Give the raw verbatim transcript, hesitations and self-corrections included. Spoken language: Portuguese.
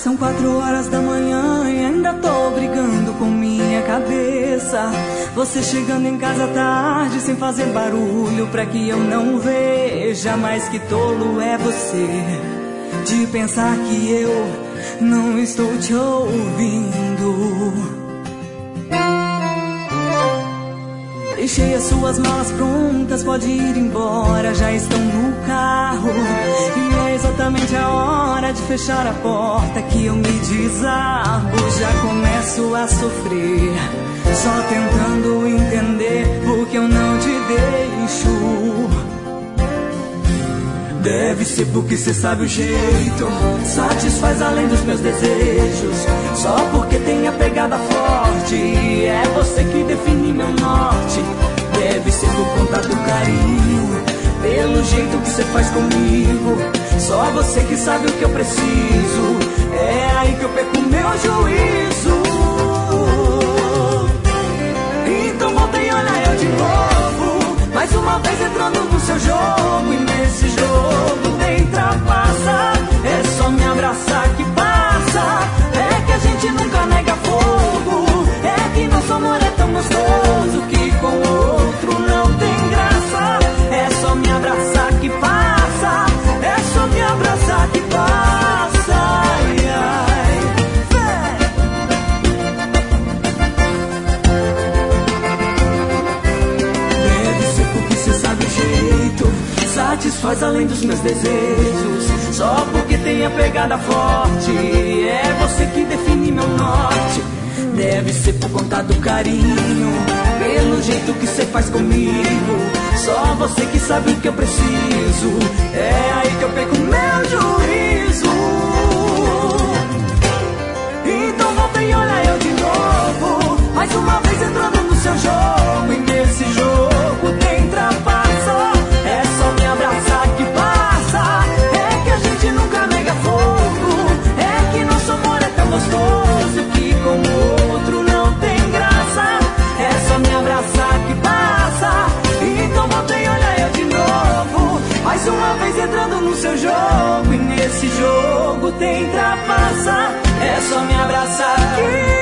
São quatro horas da manhã e ainda tô brigando com minha cabeça. Você chegando em casa tarde sem fazer barulho pra que eu não veja. Mas que tolo é você de pensar que eu não estou te ouvindo. Deixei as suas malas prontas, pode ir embora, já estão no carro. E é exatamente a hora de fechar a porta que eu me desarmo. Já começo a sofrer, só tentando entender por que eu não te deixo. Deve ser porque cê sabe o jeito, satisfaz além dos meus desejos. Só porque tem a pegada forte, é você que define meu norte. Deve ser por conta do carinho, pelo jeito que cê faz comigo. Só você que sabe o que eu preciso, é aí que eu perco meu juízo. Então volta e olha eu de novo, mais uma vez entrando no seu jogo. E nesse jogo tem trapaça, é só me abraçar que passa. É que a gente nunca nega fogo, é que nosso amor é tão gostoso que com o outro não tem graça. É só me abraçar que passa, é só me abraçar que passa. Ai, ai, deve ser porque cê sabe o jeito, satisfaz além dos meus desejos. Só porque tem a pegada forte, é você que define meu norte. Deve ser por conta do carinho, pelo jeito que cê faz comigo. Só você que sabe o que eu preciso, é aí que eu perco meu juízo. Então volta e olha eu de novo, mais uma vez entrando no seu jogo. E nesse jogo tem trapaça, é só me abraçar que passa. É que a gente nunca nega fogo, é que nosso amor é tão gostoso que com o outro não tem graça. É só me abraçar que passa. Então volta e olha eu de novo, mais uma vez entrando no seu jogo. E nesse jogo tem trapaça, é só me abraçar que